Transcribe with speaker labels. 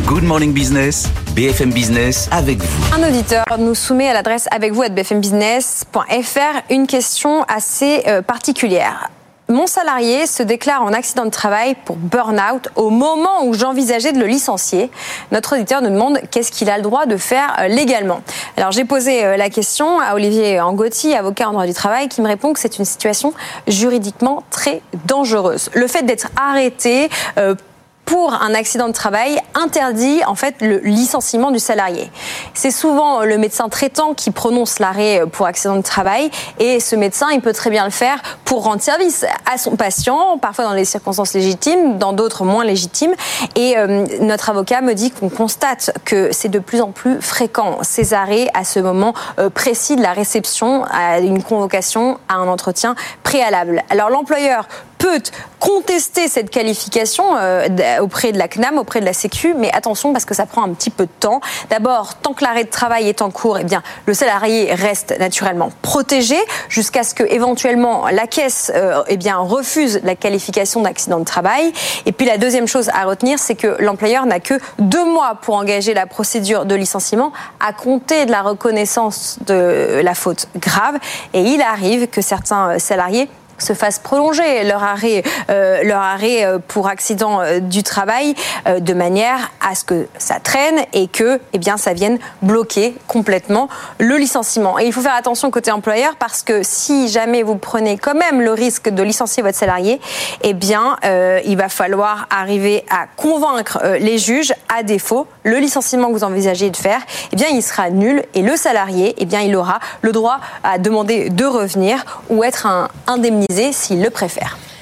Speaker 1: Good Morning Business, BFM Business avec vous.
Speaker 2: Un auditeur nous soumet à l'adresse avec vous @bfmbusiness.fr une question assez particulière. Mon salarié se déclare en accident de travail pour burn-out au moment où j'envisageais de le licencier. Notre auditeur nous demande qu'est-ce qu'il a le droit de faire légalement. Alors j'ai posé la question à Olivier Angotti, avocat en droit du travail, qui me répond que c'est une situation juridiquement très dangereuse. Le fait d'être arrêté pour un accident de travail interdit en fait le licenciement du salarié. C'est souvent le médecin traitant qui prononce l'arrêt pour accident de travail et ce médecin, il peut très bien le faire pour rendre service à son patient, parfois dans des circonstances légitimes, dans d'autres moins légitimes. Et notre avocat me dit qu'on constate que c'est de plus en plus fréquent ces arrêts à ce moment précis de la réception à une convocation à un entretien préalable. Alors l'employeur peut contester cette qualification auprès de la CNAM, auprès de la Sécu, mais attention parce que ça prend un petit peu de temps. D'abord, tant que l'arrêt de travail est en cours, eh bien, le salarié reste naturellement protégé jusqu'à ce que éventuellement la caisse refuse la qualification d'accident de travail. Et puis la deuxième chose à retenir, c'est que l'employeur n'a que 2 mois pour engager la procédure de licenciement à compter de la reconnaissance de la faute grave. Et il arrive que certains salariés se fassent prolonger leur arrêt pour accident du travail de manière à ce que ça traîne et que ça vienne bloquer complètement le licenciement. Et il faut faire attention côté employeur parce que si jamais vous prenez quand même le risque de licencier votre salarié, il va falloir arriver à convaincre les juges. À défaut, le licenciement que vous envisagez de faire, il sera nul et le salarié, il aura le droit à demander de revenir ou être indemnisé s'il le préfère.